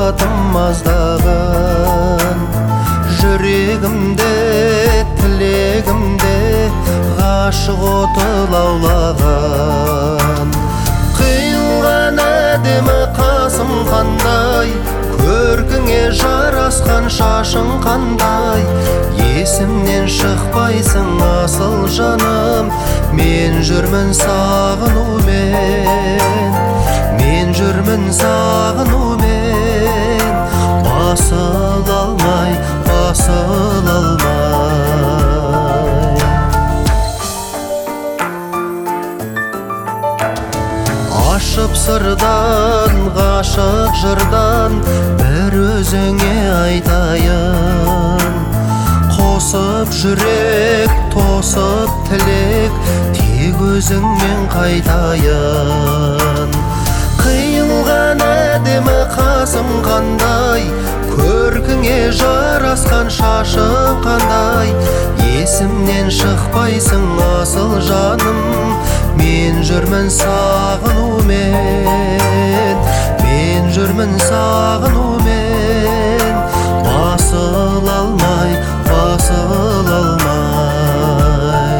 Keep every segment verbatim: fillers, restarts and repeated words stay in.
махаббатым аздаған, жүрегімде тілегімде ғашық оты лаулаған. Қиылған әдемі қасым қандай, көркіңе жарасқан шашың қандай. Есімнен шықпайсың асыл жаным, мен жүрмін сағынумен, мен жүрмін сағынумен. Басыл алмай, басыл алмай. Ашып сырдан, ғашық жырдан бір өзіңе айтайын. Қосып жүрек, тосып тілек, тек өзіңмен қайтайын. Қиылған әдемі қасым қандай, көркіңе жарасқан шашың қандай. Есімнен шықпайсың асыл жаным, мен жүрмін сағынумен, мен жүрмін сағынумен. Басыл алмай, басыл алмай.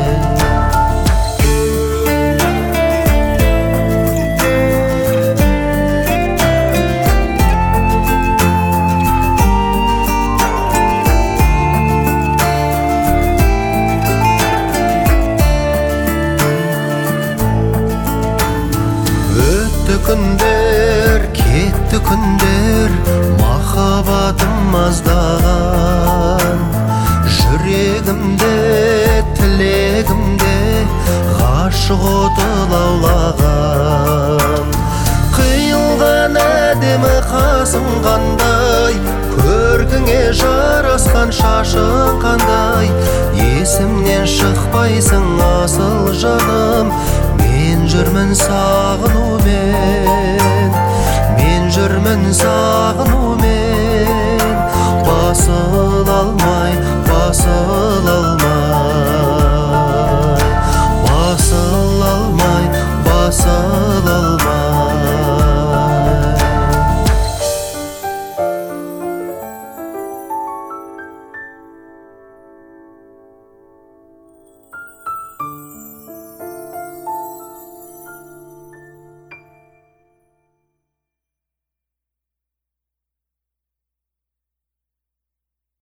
Өтті күндер, кетті күндер, махаббатым аздаған, жүрегімде тілегімде ғашық оты лаулаған. Қиылған әдемі қасым қандай, көркіңе жарасқан шашың қандай. Есімнен шықпайсың асыл жаным, мен жүрмін сағынумен, мен жүрмін сағынумен.